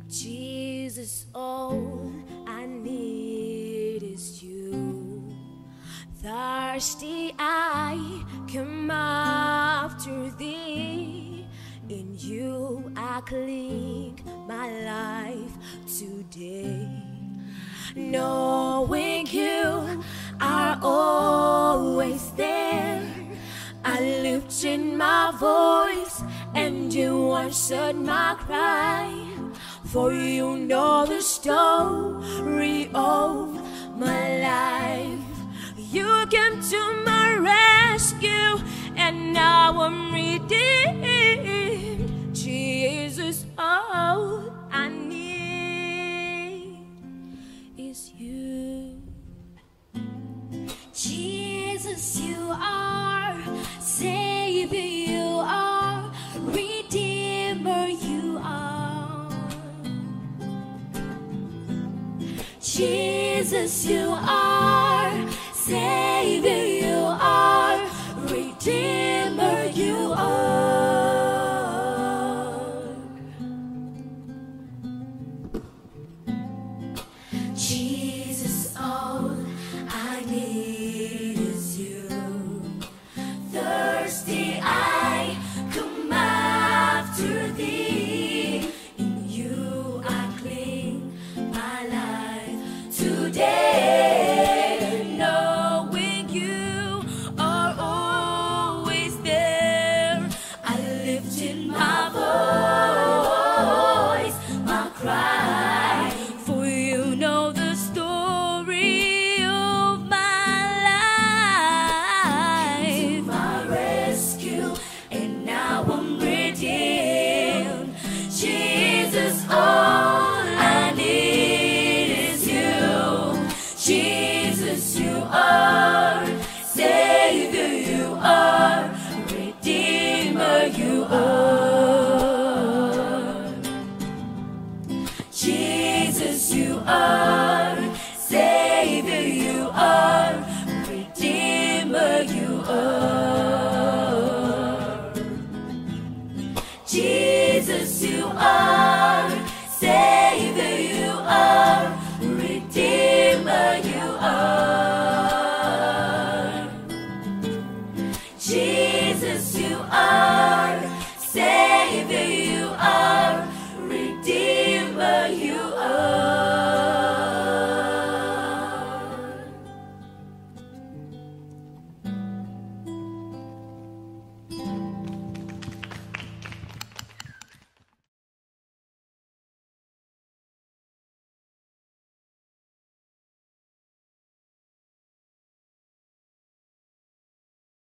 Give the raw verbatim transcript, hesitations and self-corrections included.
Jesus, all I need is you. Thirsty I come after thee. In you I cling my life today. Knowing you are always there, I lifted my voice and you answered my cry. For you know the story of my life. You came to my rescue and now I'm redeemed. Jesus, all I need is you. Jesus, you are Savior, you are Redeemer, you are. Jesus, you are Savior, you are Redeemer, you are. Jesus, all I need is you. Thirsty I come after thee. In you I cling my life today. Knowing you are always there, I lifted my voice, my cry. For you know the story of my life. My rescue, and now I'm redeemed. Jesus, all I need is you. Jesus, you are Savior, you are Redeemer, you are. Jesus, you are Savior, you are Redeemer, you are. Jesus, you are